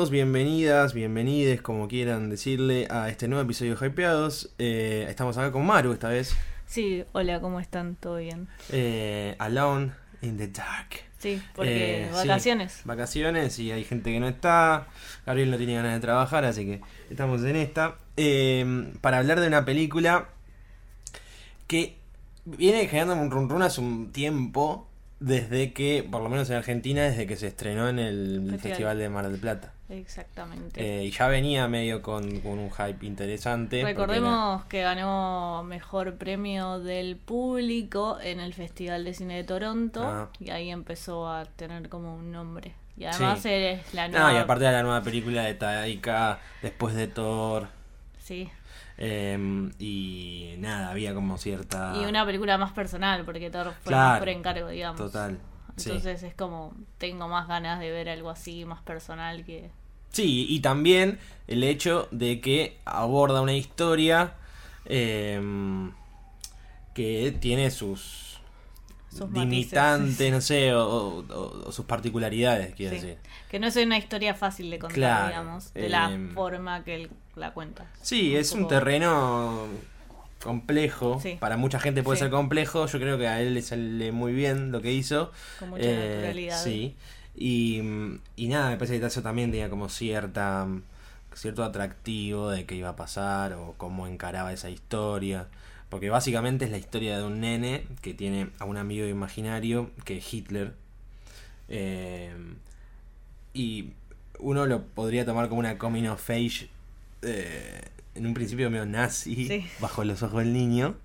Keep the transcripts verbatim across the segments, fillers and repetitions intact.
Bienvenidos, bienvenidas, bienvenides, como quieran decirle, a este nuevo episodio de Hypeados. Eh, estamos acá con Maru esta vez. Sí, hola, ¿cómo están? ¿Todo bien? Eh, alone in the dark. Sí, porque Eh, vacaciones. Sí, vacaciones y hay gente que no está. Gabriel no tiene ganas de trabajar, así que estamos en esta. Eh, para hablar de una película que viene generando un run run hace un tiempo. Desde que, por lo menos en Argentina, desde que se estrenó en el Festival, Festival de Mar del Plata. Exactamente. Eh, y ya venía medio con, con un hype interesante. Recordemos era... que ganó mejor premio del público en el Festival de Cine de Toronto. Ah. Y ahí empezó a tener como un nombre. Y además sí. es la nueva... Ah, y aparte de la nueva película de Taika, después de Thor. Sí. Eh, y nada, había como cierta... Y una película más personal, porque Thor fue claro, más por encargo, digamos. Total. Entonces sí. es como, tengo más ganas de ver algo así, más personal que... Sí, y también el hecho de que aborda una historia eh, que tiene sus, sus limitantes, matices. no sé, o, o, o sus particularidades, quiero sí. decir. Que no es una historia fácil de contar, claro, digamos, de eh, la forma que él la cuenta. Sí, un es poco... un terreno complejo, sí. para mucha gente puede sí. ser complejo, yo creo que a él le sale muy bien lo que hizo. Con mucha eh, naturalidad. Sí, y, y nada, me parece que eso también tenía como cierta cierto atractivo de qué iba a pasar o cómo encaraba esa historia, porque básicamente es la historia de un nene que tiene a un amigo imaginario que es Hitler, eh, y uno lo podría tomar como una coming of age, eh, en un principio medio nazi, sí. bajo los ojos del niño,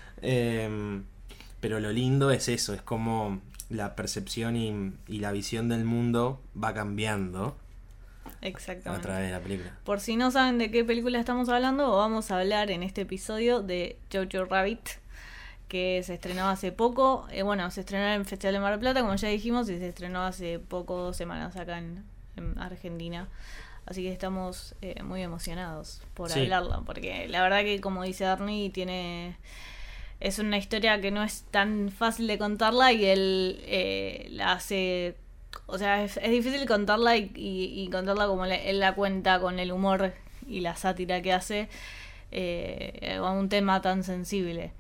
eh, pero lo lindo es eso, es como la percepción y, y la visión del mundo va cambiando. Exactamente. A través de la película. Por si no saben de qué película estamos hablando, vamos a hablar en este episodio de Jojo Rabbit, que se estrenó hace poco. Eh, bueno, se estrenó en el Festival de Mar del Plata, como ya dijimos, y se estrenó hace poco, dos semanas acá en, en Argentina. Así que estamos eh, muy emocionados por sí. hablarla, porque la verdad que, como dice Arnie, tiene... es una historia que no es tan fácil de contarla y él eh, la hace... O sea, es, es difícil contarla y, y, y contarla como le, él la cuenta, con el humor y la sátira que hace eh, a un tema tan sensible.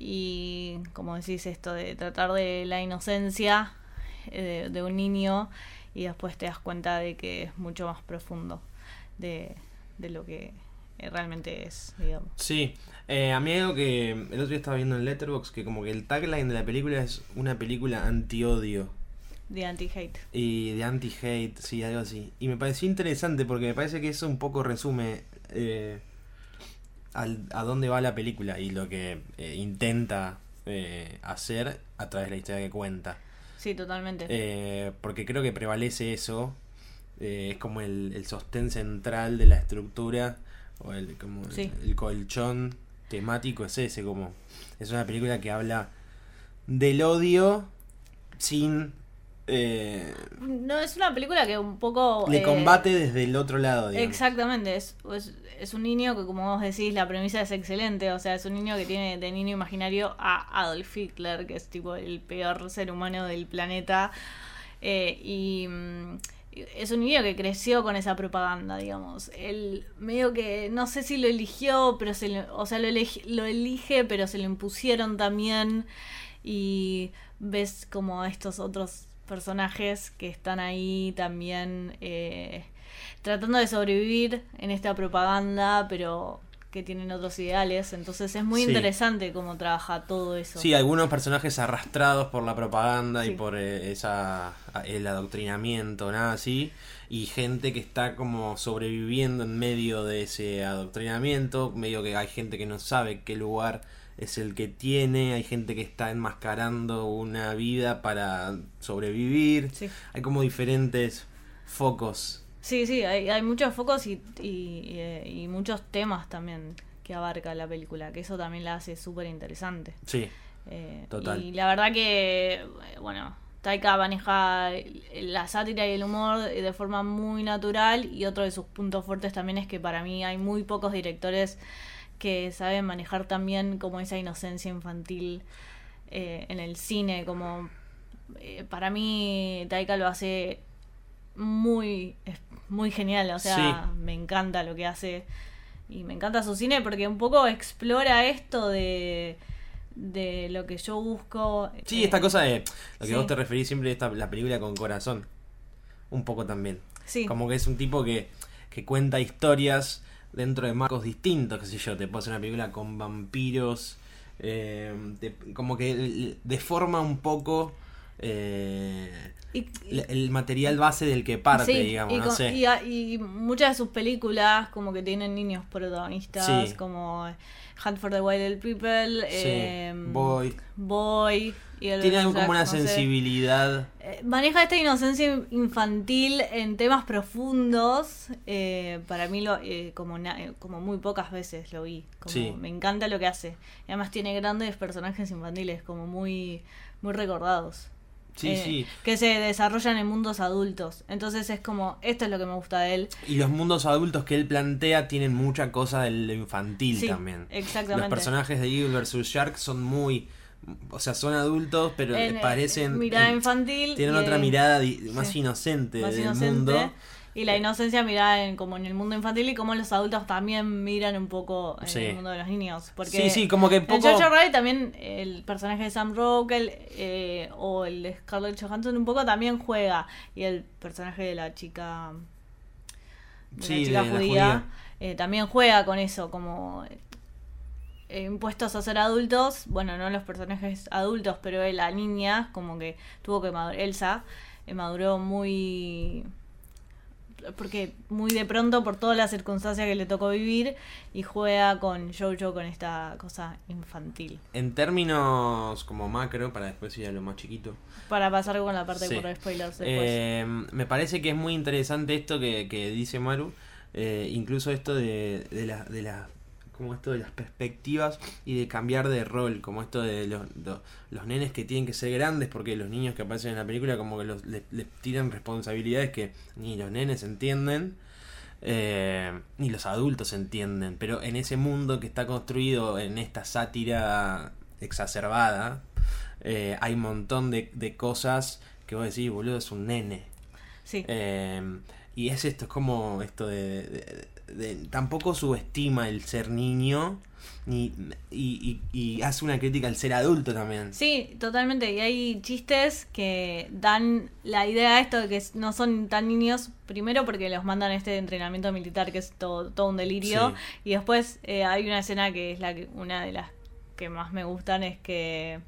Y como decís, esto de tratar de la inocencia eh, de, de un niño y después te das cuenta de que es mucho más profundo de, de lo que realmente es, digamos. Sí, eh, a mí algo que el otro día estaba viendo en Letterboxd, que como que el tagline de la película es una película anti-odio. De anti-hate. Y de anti-hate, sí, algo así. Y me pareció interesante porque me parece que eso un poco resume eh, al, a dónde va la película y lo que eh, intenta eh, hacer a través de la historia que cuenta. Sí, totalmente. Eh, porque creo que prevalece eso. Eh, es como el, el sostén central de la estructura, o el, como sí. el, el colchón temático es ese. Como es una película que habla del odio sin... Eh, no, es una película que un poco... Le eh, combate desde el otro lado, digamos. Exactamente, es, es, es un niño que, como vos decís, la premisa es excelente. O sea, es un niño que tiene de niño imaginario a Adolf Hitler, que es tipo el peor ser humano del planeta. Eh, y mm, es un niño que creció con esa propaganda, digamos. Él medio que, no sé si lo eligió, pero se le, o sea, lo, elige, lo elige, pero se lo impusieron también. Y ves como a estos otros personajes que están ahí también eh, tratando de sobrevivir en esta propaganda, pero que tienen otros ideales. Entonces es muy sí. interesante cómo trabaja todo eso. Sí, algunos personajes arrastrados por la propaganda sí. y por eh, esa el adoctrinamiento nazi, y gente que está como sobreviviendo en medio de ese adoctrinamiento, medio que hay gente que no sabe qué lugar es el que tiene, hay gente que está enmascarando una vida para sobrevivir, sí. hay como diferentes focos. Sí, sí, hay, hay muchos focos y, y, y, y muchos temas también que abarca la película, que eso también la hace súper interesante. Sí, eh, total. Y la verdad que, bueno, Taika maneja la sátira y el humor de forma muy natural, y otro de sus puntos fuertes también es que para mí hay muy pocos directores que saben manejar también como esa inocencia infantil eh, en el cine. Como eh, para mí Taika lo hace muy muy genial, o sea, Sí. me encanta lo que hace y me encanta su cine porque un poco explora esto de, de lo que yo busco. Sí, eh, esta cosa de lo que sí. vos te referís siempre, esta, la película con corazón. Un poco también. Sí. Como que es un tipo que, que cuenta historias dentro de marcos distintos, qué sé yo, te puedo hacer una película con vampiros, eh, te- como que l- deforma un poco eh, Y- el, el material base del que parte, sí, digamos, y, no con- sé. y a- y muchas de sus películas como que tienen niños protagonistas, Sí. como Hunt for the Wild People, Sí, eh, Boy. Boy y el Tiene Jack, como una no sé. sensibilidad. Eh, maneja esta inocencia infantil en temas profundos. eh, para mí, lo, eh, como, na- eh, como muy pocas veces lo vi. Como Sí. Me encanta lo que hace. Y además tiene grandes personajes infantiles, como muy, muy recordados. Sí, eh, sí. Que se desarrollan en mundos adultos. Entonces es como, esto es lo que me gusta de él. Y los mundos adultos que él plantea tienen mucha cosa de lo infantil Sí, también. exactamente. Los personajes de Evil versus Shark son muy... O sea, son adultos, pero En, eh, parecen... mirada en- infantil. Tienen y otra en- mirada di- más sí, inocente más del inocente. mundo. Y la inocencia mirada en, como en el mundo infantil y como los adultos también miran un poco en Sí. el mundo de los niños. Porque Sí, sí, como que en poco... Jojo Rabbit también el personaje de Sam Rockwell eh, o el de Scarlett Johansson un poco también juega. Y el personaje de la chica, de Sí, la chica de la judía, judía. eh, también juega con eso, como eh, impuestos a ser adultos. Bueno, no los personajes adultos, pero él, la niña, como que tuvo que madurar. Elsa eh, maduró muy... porque muy de pronto por todas las circunstancias que le tocó vivir y juega con Jojo con esta cosa infantil. En términos como macro, para después ir a lo más chiquito, Para pasar con la parte Sí. por spoilers después. eh, me parece que es muy interesante esto que, que dice Maru, eh, incluso esto de, de la, de la, como esto de las perspectivas y de cambiar de rol, como esto de los, lo- los nenes que tienen que ser grandes, porque los niños que aparecen en la película como que los, les, les tiran responsabilidades que ni los nenes entienden. Eh, ni los adultos entienden, pero en ese mundo que está construido en esta sátira exacerbada, eh, hay un montón de, de cosas que vos decís, boludo, es un nene. Sí. Eh, y es esto, es como esto de, de- de- tampoco subestima el ser niño ni, y, y, y hace una crítica al ser adulto también. Sí, totalmente. Y hay chistes que dan la idea de esto de que no son tan niños, primero porque los mandan a este entrenamiento militar que es todo, todo un delirio. Sí. Y después eh, hay una escena que es la que, una de las que más me gustan, es que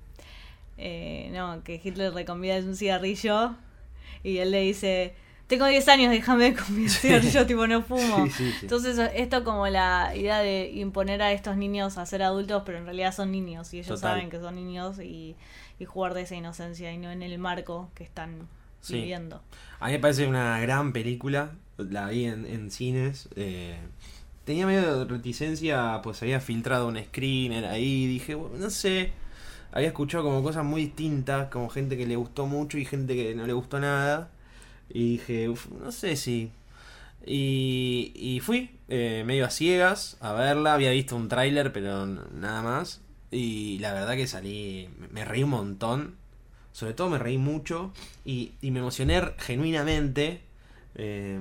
eh, no, que Hitler le convida un cigarrillo y él le dice, tengo diez años, déjame con mi cigarrillo, tipo no fumo. Sí, sí, sí. Entonces esto como la idea de imponer a estos niños a ser adultos, pero en realidad son niños y ellos Total. saben que son niños y, y jugar de esa inocencia y no en el marco que están Sí. viviendo. A mí me parece una gran película, la vi en, en cines. eh, tenía medio de reticencia, pues había filtrado un screener ahí, dije, bueno, no sé, había escuchado como cosas muy distintas, como gente que le gustó mucho y gente que no le gustó nada, y dije, uf, no sé si... Y, y fui eh, medio a ciegas a verla, había visto un tráiler pero n- nada más, y la verdad que salí, me- me reí un montón, sobre todo me reí mucho y, y me emocioné genuinamente, eh,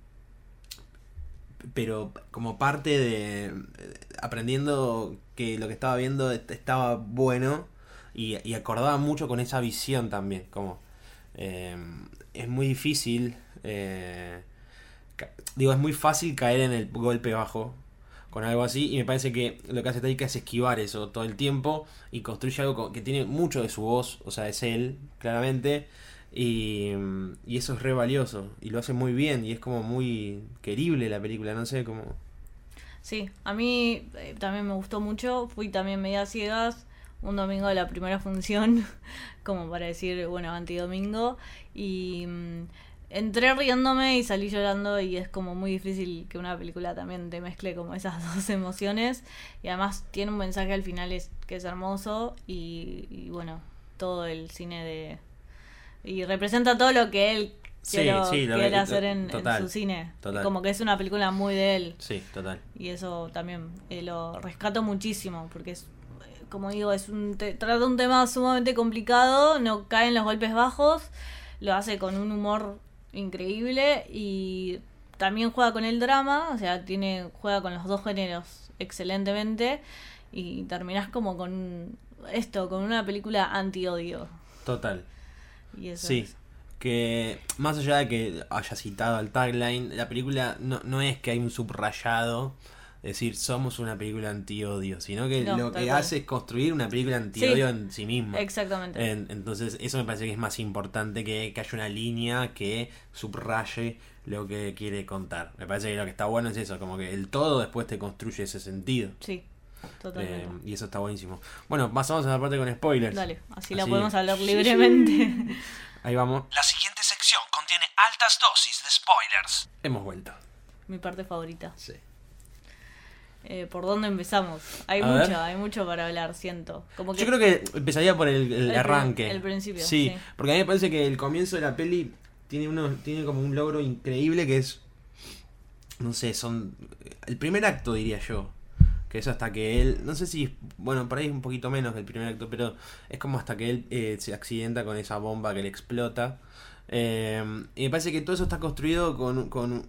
pero como parte de eh, aprendiendo que lo que estaba viendo est- estaba bueno y, y acordaba mucho con esa visión también, como eh, es muy difícil, eh, ca- digo, es muy fácil caer en el golpe bajo con algo así, y me parece que lo que hace Taika es esquivar eso todo el tiempo y construye algo co- que tiene mucho de su voz, o sea, es él, claramente, y, y eso es re valioso, y lo hace muy bien, y es como muy querible la película, no sé, como... Sí, a mí eh, también me gustó mucho, fui también media ciegas, un domingo de la primera función, como para decir, bueno, antidomingo, y mm, entré riéndome y salí llorando y es como muy difícil que una película también te mezcle como esas dos emociones, y además tiene un mensaje al final es, que es hermoso y, y bueno, todo el cine de... y representa todo lo que él Sí, quiero- sí, lo quiere que- hacer en, en total, su cine, total. como que es una película muy de él. Sí, total. Y eso también eh, lo rescato muchísimo, porque es, eh, como digo, es un te- trata un tema sumamente complicado, no caen los golpes bajos, lo hace con un humor increíble y también juega con el drama, o sea, tiene juega con los dos géneros excelentemente y terminás como con esto, con una película anti-odio. Total. Y eso Sí. es. Que más allá de que haya citado al tagline, la película no, no es que hay un subrayado, es decir, somos una película anti-odio, sino que No, lo tal que cual. hace es construir una película anti-odio Sí, en sí misma. Exactamente. En- entonces eso me parece que es más importante que, que haya una línea que subraye lo que quiere contar. Me parece que lo que está bueno es eso, como que el todo después te construye ese sentido. Sí, totalmente. Eh, y eso está buenísimo. Bueno, pasamos a la parte con spoilers. Dale, así la Así- podemos hablar libremente. Ahí vamos. La siguiente sección contiene altas dosis de spoilers. Hemos vuelto. Mi parte favorita. Sí. Eh, ¿Por dónde empezamos? Hay A mucho, ver. hay mucho para hablar, siento. Como que Yo creo que empezaría por el, el El arranque. prin- el principio, Sí, sí. porque a mí me parece que el comienzo de la peli tiene uno tiene como un logro increíble que es, no sé, son el primer acto, diría yo. Que es hasta que él, no sé si, bueno, por ahí es un poquito menos que el primer acto, pero es como hasta que él eh, se accidenta con esa bomba que le explota. Eh, y me parece que todo eso está construido con, con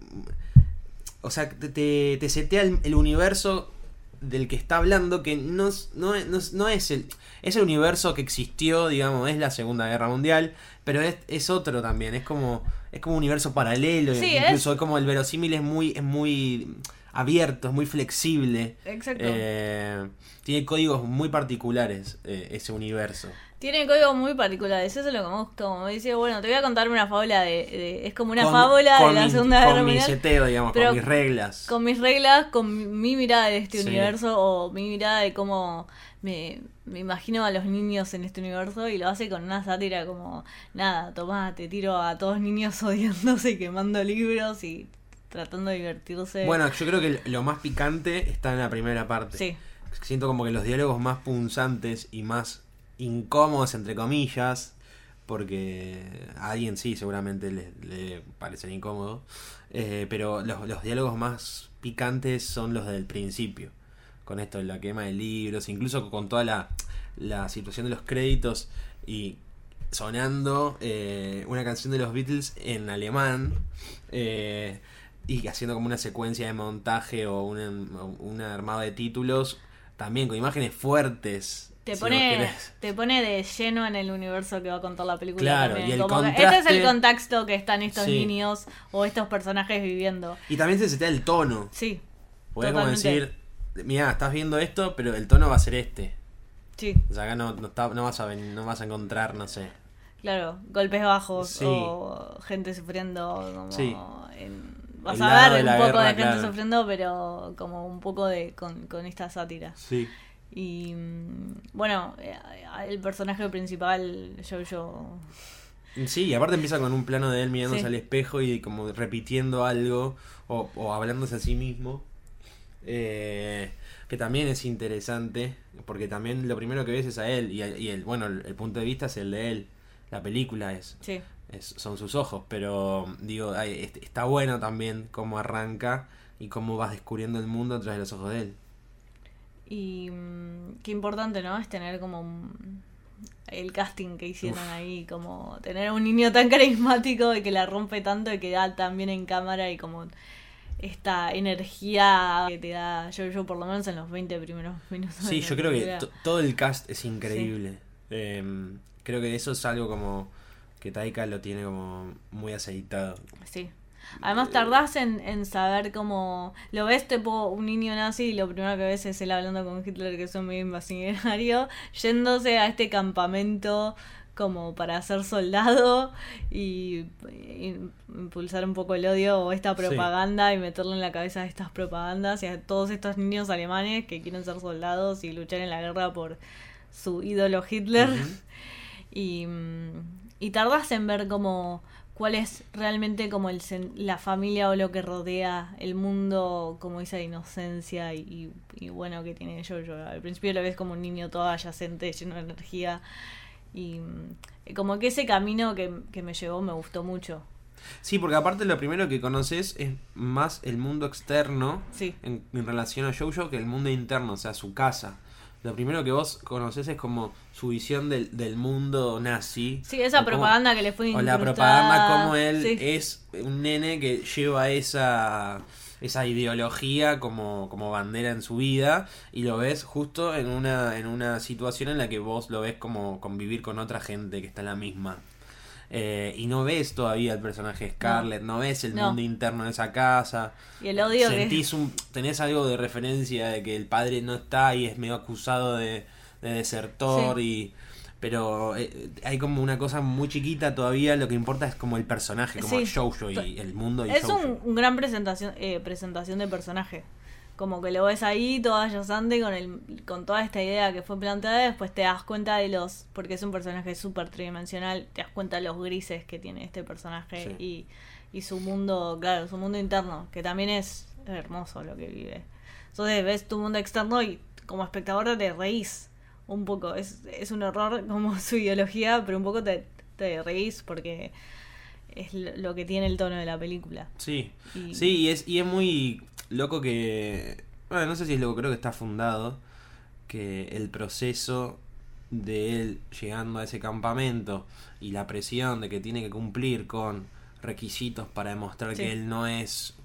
o sea, te, te, te setea el, el universo del que está hablando, que no, es- no, es- no, es- no es el es el universo que existió, digamos, es la Segunda Guerra Mundial, pero es, es otro también, es como es como un universo paralelo, Sí, incluso es como el verosímil es muy es muy abierto, es muy flexible. Exacto. Eh, tiene códigos muy particulares, eh, ese universo. Tiene códigos muy particulares, eso es lo que me gusta. Como me dice, bueno, te voy a contar una fábula de. de- es como una Con- fábula con de la mi- Segunda Guerra Con mi Mundial. seteo, digamos, pero con mis reglas. Con mis reglas, con mi, mi mirada de este Sí. universo, o mi mirada de cómo me, me imagino a los niños en este universo, y lo hace con una sátira como, nada, tomá, te tiro a todos niños odiándose y quemando libros y tratando de divertirse. Bueno, yo creo que lo más picante está en la primera parte. Sí, Siento como que los diálogos más punzantes y más incómodos, entre comillas, porque a alguien sí seguramente le, le parecen incómodos, eh, pero los, los diálogos más picantes son los del principio, con esto de la quema de libros, incluso con toda la, la situación de los créditos y sonando eh, una canción de los Beatles en alemán, eh, y haciendo como una secuencia de montaje o un, un armado de títulos, también con imágenes fuertes. te si pone, vos querés. te pone de lleno en el universo que va a contar la película. Claro, también. y el Como que contraste- este es el contexto que están estos Sí. niños o estos personajes viviendo. Y también se setea el tono. Sí, Podés como totalmente. decir, mira, estás viendo esto, pero el tono va a ser este. sí. O sea, acá no, no, está- no vas a ven- no vas a encontrar, no sé. Claro, golpes bajos Sí. o gente sufriendo, como Sí. en- vas El a lado ver de un la poco guerra, de gente claro. sufriendo, pero como un poco de con, con esta sátira. Sí. Y mm, bueno, eh, el personaje principal, Jojo, Sí, y aparte empieza con un plano de él mirándose Sí. al espejo y como repitiendo algo o, o hablándose a sí mismo. Eh, que también es interesante, porque también lo primero que ves es a él y, y el, bueno, el, el punto de vista es el de él. La película es, sí, es son sus ojos, pero digo, ay, est- está bueno también cómo arranca y cómo vas descubriendo el mundo a través de los ojos de él. y mm, qué importante, ¿no? Es tener como un- el casting que hicieron Uf. ahí, como tener a un niño tan carismático y que la rompe tanto y que da tan bien en cámara y como esta energía que te da Jojo por lo menos en los veinte primeros minutos. de Sí, la yo creo que película. to- todo el cast es increíble. Eh, creo que eso es algo como que Taika lo tiene como muy aceitado. Sí. Además tardás en, en saber cómo... Lo ves tipo un niño nazi y lo primero que ves es él hablando con Hitler, que es un medio invasivo, yéndose a este campamento como para ser soldado y, y impulsar un poco el odio o esta propaganda y meterle en la cabeza estas propagandas y a todos estos niños alemanes que quieren ser soldados y luchar en la guerra por su ídolo Hitler. Ujú. Y, mm, y tardás en ver como cuál es realmente como el sen- la familia o lo que rodea el mundo, como esa inocencia y, y, y bueno que tiene Jojo. Al principio lo ves como un niño todo adyacente, lleno de energía. Y mm, como que ese camino que, que me llevó me gustó mucho. Sí, porque aparte lo primero que conoces es más el mundo externo Sí, en, en relación a Jojo que el mundo interno, o sea, su casa. lo primero que vos conocés es como su visión del, del mundo nazi. Sí, esa o propaganda cómo, que le fue o incrustada. la propaganda, como él Sí. es un nene que lleva esa esa ideología como, como bandera en su vida, y lo ves justo en una, en una situación en la que vos lo ves como convivir con otra gente que está en la misma. Eh, y no ves todavía el personaje Scarlett, no, no ves el no. mundo interno de esa casa. Y el odio Sentís que... un, tenés algo de referencia de que el padre no está y es medio acusado de, de desertor, sí. y pero eh, hay como una cosa muy chiquita todavía, lo que importa es como el personaje, como sí. Jojo y el mundo y es Jojo. un, un gran presentación eh, presentación de personaje. Como que lo ves ahí, todo ayosante con el con toda esta idea que fue planteada, después te das cuenta de los... Porque es un personaje súper tridimensional, te das cuenta de los grises que tiene este personaje, sí. y, y su mundo, claro, su mundo interno, que también es hermoso lo que vive. Entonces ves tu mundo externo y como espectador te reís un poco. Es, es un horror como su ideología, pero un poco te, te reís porque es lo que tiene el tono de la película. Sí, y... sí, y es, y es muy... loco que, bueno, no sé si es loco, creo que está fundado, que el proceso de él llegando a ese campamento y la presión de que tiene que cumplir con requisitos para demostrar, sí. que él no es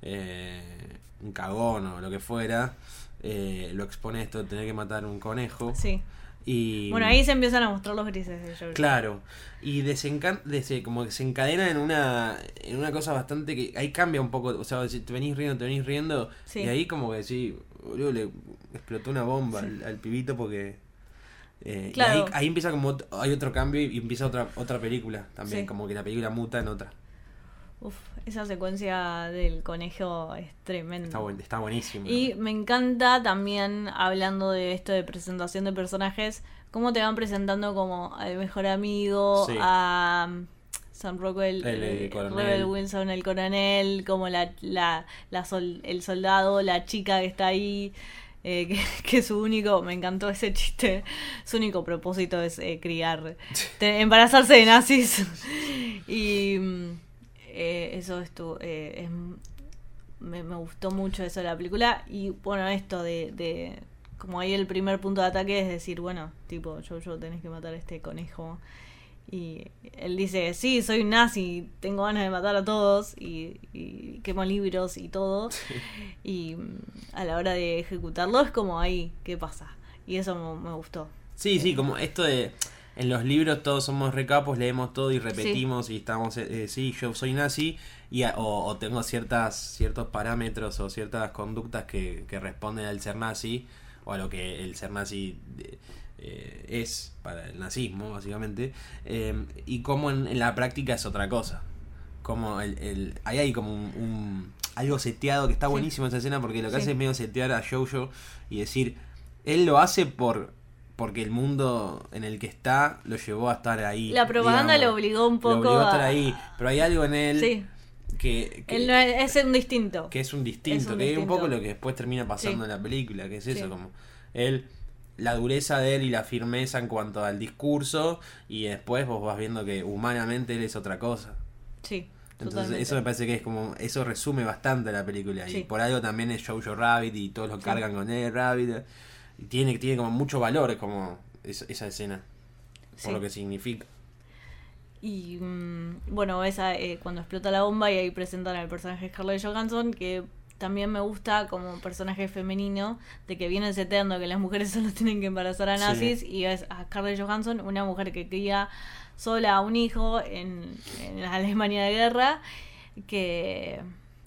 eh, un cagón o lo que fuera, eh, lo expone esto de tener que matar un conejo. Sí. Y, bueno, ahí se empiezan a mostrar los grises de Jojo. Claro, y desencan dese, como que se encadena en una en una cosa bastante que ahí cambia un poco, o sea, si te venís riendo, te venís riendo, sí. y ahí como que sí, boludo, le explotó una bomba, sí. al, al pibito porque eh, claro. y ahí, ahí empieza como hay otro cambio y empieza otra otra película también, sí. como que la película muta en otra. Uf, esa secuencia del conejo es tremenda. Está, buen, está buenísimo. Y me encanta también, hablando de esto de presentación de personajes, cómo te van presentando como al mejor amigo, sí. a Sam Rockwell, el, el Rebel Wilson, el coronel, como la, la, la sol, el soldado, la chica que está ahí, eh, que, que su único, me encantó ese chiste, su único propósito es eh, criar, te, embarazarse de nazis. y... Eh, eso estuvo, eh, es, me, me gustó mucho eso de la película. Y bueno, esto de, de como ahí el primer punto de ataque es decir, bueno, tipo, yo, yo tenés que matar a este conejo. Y él dice, sí, soy un nazi, tengo ganas de matar a todos y, y quemo libros y todo. Sí. Y a la hora de ejecutarlo es como ahí, ¿qué pasa? Y eso me, me gustó. Sí, eh, sí, como esto de... En los libros todos somos recapos, leemos todo y repetimos, sí. y estamos, eh, sí, yo soy nazi, y a, o, o tengo ciertas ciertos parámetros o ciertas conductas que, que responden al ser nazi, o a lo que el ser nazi eh, es para el nazismo, básicamente, eh, y como en, en la práctica es otra cosa. Como el, el ahí hay como un, un algo seteado que está buenísimo, sí. esa escena, porque lo que sí. hace es medio setear a Jojo y decir, él lo hace por... porque el mundo en el que está lo llevó a estar ahí. La propaganda digamos, lo obligó un poco lo obligó a estar a... ahí, pero hay algo en él sí. que, que él no es, es un distinto. Que es un distinto, es un que distinto. Es un poco lo que después termina pasando sí. en la película, que es eso, sí. como él, la dureza de él y la firmeza en cuanto al discurso, y después vos vas viendo que humanamente él es otra cosa. Sí. Entonces totalmente. Eso me parece que es como, eso resume bastante la película, sí. y por algo también es Jojo Rabbit y todos lo sí. cargan con él, Rabbit. Y tiene, tiene como mucho valor, es como esa, esa escena, por sí. lo que significa. Y mmm, bueno, esa eh, cuando explota la bomba y ahí presentan al personaje Scarlett Johansson, que también me gusta como personaje femenino, de que viene seteando que las mujeres solo tienen que embarazar a nazis, sí. y es a Scarlett Johansson, una mujer que cría sola a un hijo en, en la Alemania de guerra, que...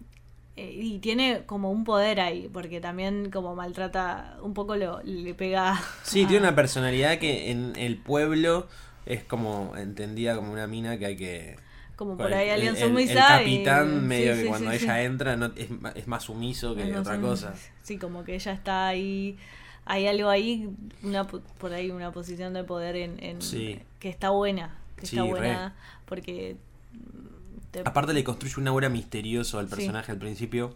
y tiene como un poder ahí, porque también como maltrata un poco, lo le pega. Sí, a... tiene una personalidad que en el pueblo es como entendida como una mina que hay que... Como por ahí alguien el, muy el, el capitán y... medio sí, que sí, cuando sí, ella sí. entra no, es, es más sumiso que no, otra son, cosa. Sí, como que ella está ahí, hay algo ahí, una por ahí una posición de poder en, en sí. que está buena, que sí, está buena, re. porque... Te... Aparte le construye un aura misterioso al personaje sí. al principio.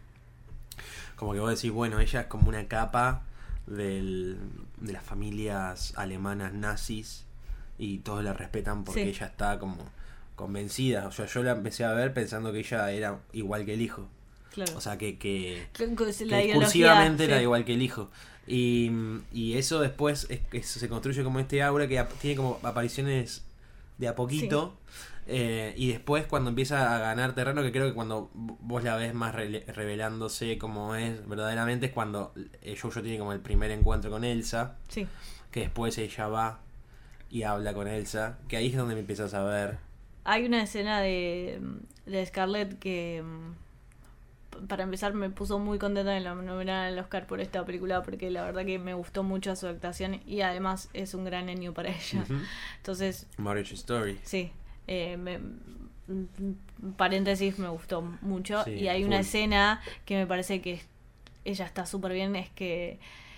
Como que vos decís, bueno, ella es como una capa del, de las familias alemanas nazis y todos la respetan porque sí. ella está como convencida. O sea, yo la empecé a ver pensando que ella era igual que el hijo. Claro. O sea, que, que, Con- con la que ideología, discursivamente era sí. igual que el hijo. Y, y eso después es, es- se construye como este aura que ap- tiene como apariciones de a poquito. Eh, y después cuando empieza a ganar terreno, que creo que cuando vos la ves más rele- revelándose como es verdaderamente, es cuando eh, Jojo tiene como el primer encuentro con Elsa, Sí. que después ella va y habla con Elsa, que ahí es donde me empiezas a ver. Hay una escena de, de Scarlett que, mm, para empezar, me puso muy contenta en la nominación al Oscar por esta película, porque la verdad que me gustó mucho su actuación y además es un gran año para ella. Ujú. Entonces, Marriage Story. sí, eh, me, mm, paréntesis, me gustó mucho. Sí, Y hay una full. escena que me parece que ella está súper bien, es que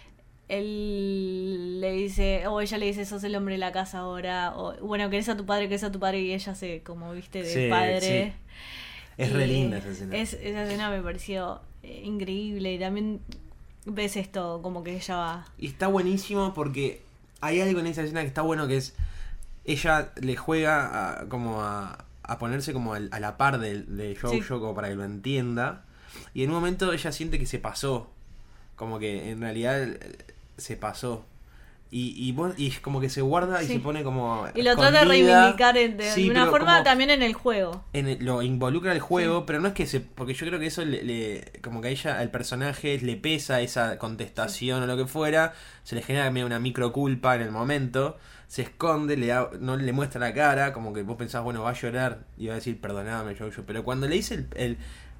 él le dice, o ella le dice, sos el hombre de la casa ahora, o bueno, querés a tu padre, querés a tu padre, y ella se como viste de Sí, padre. sí. Es Y re linda esa escena. es- esa escena me pareció eh, increíble, y también ves esto, como que ella va... Y está buenísimo porque hay algo en esa escena que está bueno, que es ella le juega a, como a, a ponerse como al- a la par de, de Jojo, Sí. como para que lo entienda, y en un momento ella siente que se pasó, como que en realidad eh, se pasó. Y, y, vos- y es como que se guarda y Sí. se pone como Y lo trata de escondida. reivindicar en- de, Sí, de una pero forma como también en el juego. en el- lo involucra el juego, pero no es que se... Porque yo creo que eso le... le- como que a ella, al personaje, le pesa esa contestación o lo que fuera. Se le genera medio una micro culpa en el momento. Se esconde, le da- no le muestra la cara. Como que vos pensás, bueno, va a llorar y va a decir, perdoname, yo, yo. Pero cuando le dice el, el,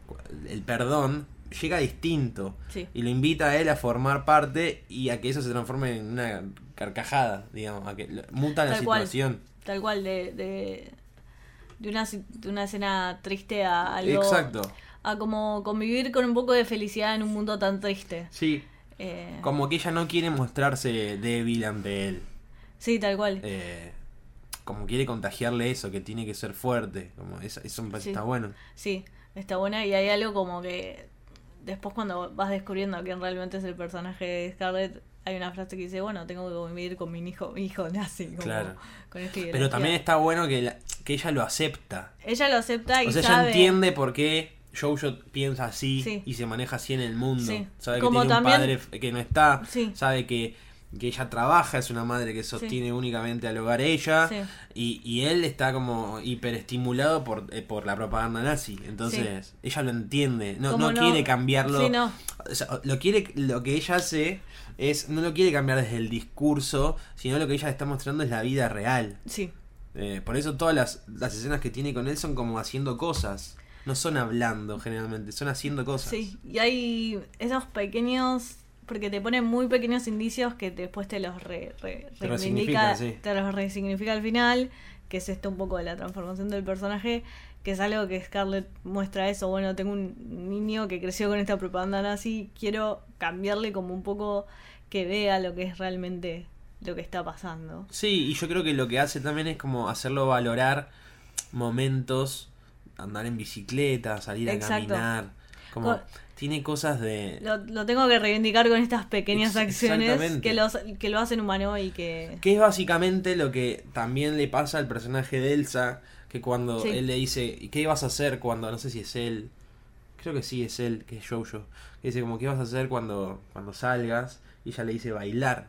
el perdón, llega distinto. Sí. Y lo invita a él a formar parte y a que eso se transforme en una carcajada, digamos. A que lo- muta la Tal cual. situación. Tal cual, de, de, de, una, si- de una escena triste a algo... Exacto. A como convivir con un poco de felicidad en un mundo tan triste. Sí. Eh, Como que ella no quiere mostrarse débil ante él. sí, tal cual. Eh, como quiere contagiarle eso, que tiene que ser fuerte. Como eso, eso me parece Sí. está bueno. Sí, está buena, y hay algo como que después cuando vas descubriendo quién realmente es el personaje de Scarlett, hay una frase que dice, bueno, tengo que convivir con mi hijo, mi hijo nazi, como Claro. con esta Pero ideología. también está bueno que, la- que ella lo acepta. Ella lo acepta y O sea, sabe... ella entiende por qué Jojo piensa así Sí. y se maneja así en el mundo. Sí. Sabe que Como tiene también- un padre f- que no está. Sí. Sabe que, que ella trabaja, es una madre que sostiene únicamente al hogar ella. Sí. Y, y él está como hiperestimulado por, eh, por la propaganda nazi. Entonces, ella lo entiende. No, Como no quiere cambiarlo. Sí, no. O sea, lo quiere, lo que ella hace es, no lo quiere cambiar desde el discurso, sino lo que ella está mostrando es la vida real. Sí, Eh, por eso todas las, las escenas que tiene con él son como haciendo cosas. No son hablando generalmente, son haciendo cosas. sí. Y hay esos pequeños... Porque te ponen muy pequeños indicios que después te los re, re- Te reivindica, resignifican, sí. te los resignifica al final, que es esto un poco de la transformación del personaje, que es algo que Scarlett muestra eso. Bueno, tengo un niño que creció con esta propaganda nazi, quiero cambiarle como un poco que vea lo que es realmente lo que está pasando. Sí, y yo creo que lo que hace también es como hacerlo valorar momentos, andar en bicicleta, salir a Exacto. caminar. Como Co- tiene cosas de... Lo, lo tengo que reivindicar con estas pequeñas Ex- acciones exactamente. que, los, que lo hacen humano y que... Que es básicamente lo que también le pasa al personaje de Elsa, que cuando Sí. él le dice, ¿y qué vas a hacer cuando, no sé si es él, creo que sí es él, que es Jojo, que dice como, ¿qué vas a hacer cuando, cuando salgas? Y ella le dice, bailar.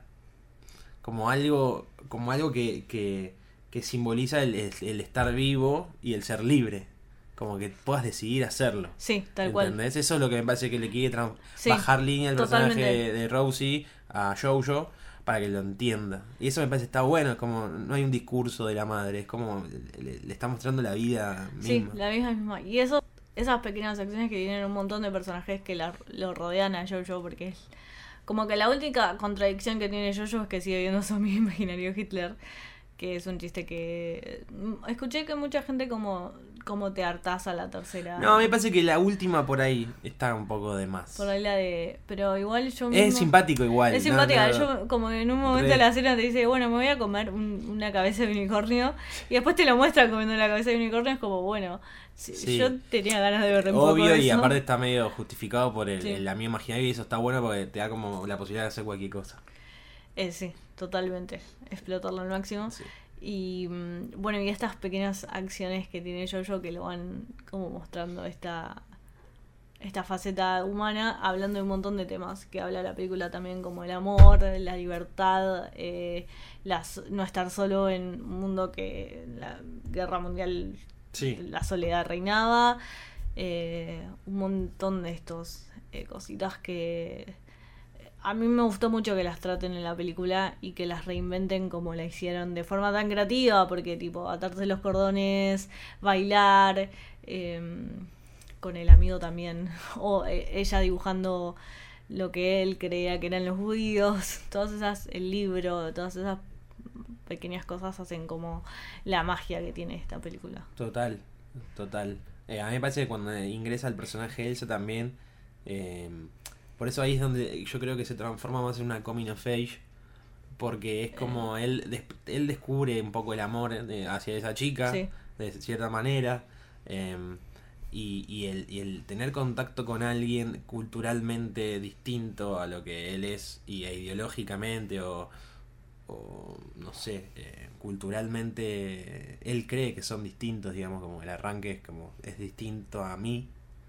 Como algo, como algo que, que, que simboliza el, el- el estar vivo y el ser libre. Como que puedas decidir hacerlo. Sí, tal cual. ¿Entendés? Eso es lo que me parece que le quiere tran- Sí, bajar línea al personaje totalmente. de, de Rosie a Jojo para que lo entienda. Y eso me parece está bueno, es como no hay un discurso de la madre, es como le, le está mostrando la vida Sí, misma. la misma misma. Y eso, esas pequeñas acciones que tienen un montón de personajes que la, lo rodean a Jojo, porque es como que la única contradicción que tiene Jojo es que sigue viendo a su amigo imaginario Hitler, que es un chiste que mm, escuché que mucha gente como, como te hartás a la tercera. No, me parece que la última por ahí está un poco de más. Por ahí la de... Pero igual yo Es mismo- simpático igual. Es no, simpática. no, Yo como que en un momento Re. de la cena te dice, bueno, me voy a comer un- una cabeza de unicornio. Y después te lo muestra comiendo la cabeza de unicornio. Es como, bueno, si- Sí. yo tenía ganas de ver un poco Obvio, de y eso. aparte está medio justificado por el, Sí. el amigo imaginario y eso está bueno porque te da como la posibilidad de hacer cualquier cosa. Eh, sí, totalmente. Explotarlo al máximo. Sí. Y mm, bueno, y estas pequeñas acciones que tiene Jojo que lo van como mostrando esta esta faceta humana, hablando de un montón de temas que habla la película también, como el amor, la libertad, eh, las, no estar solo en un mundo que la guerra mundial, Sí. la soledad reinaba, eh, un montón de estos eh, cositas que a mí me gustó mucho que las traten en la película y que las reinventen como la hicieron de forma tan creativa, porque tipo atarse los cordones, bailar, eh, con el amigo también, o eh, ella dibujando lo que él creía que eran los judíos, todas esas, el libro, todas esas pequeñas cosas hacen como la magia que tiene esta película. Total, total. Eh, a mí me parece que cuando ingresa el personaje Elsa también, eh, por eso ahí es donde yo creo que se transforma más en una coming of age, porque es como Eh. él des- él descubre un poco el amor eh, hacia esa chica, Sí. de cierta manera, eh, y, y, el, y el tener contacto con alguien culturalmente distinto a lo que él es, y e ideológicamente o, o no sé, eh, culturalmente él cree que son distintos, digamos, como el arranque es como es distinto a mí.